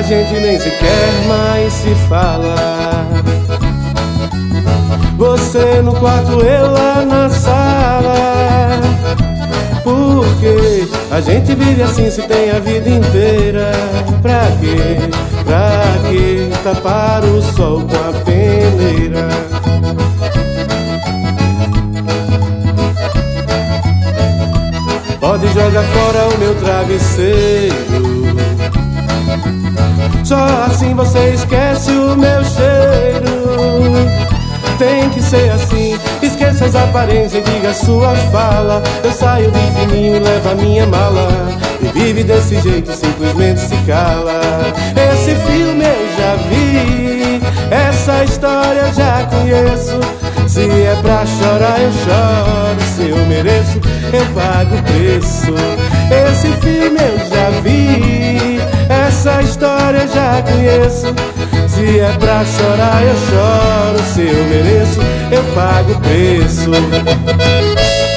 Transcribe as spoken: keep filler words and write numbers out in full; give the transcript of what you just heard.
gente nem sequer mais se fala. Você no quarto, eu lá na sala. Porque a gente vive assim se tem a vida inteira. Pra quê? Pra quê? Tapar o sol com a peneira. Pode jogar fora o meu travesseiro. Só assim você esquece o meu cheiro. Tem que ser assim, esqueça as aparências e diga sua fala. Eu saio de fininho e levo a minha mala. E vive desse jeito, simplesmente se cala. Esse filme eu já vi, essa história eu já conheço. Se é pra chorar eu choro, se eu mereço eu pago o preço. Esse filme eu já vi, essa história eu já conheço. Se é pra chorar eu choro, se eu mereço eu pago o preço.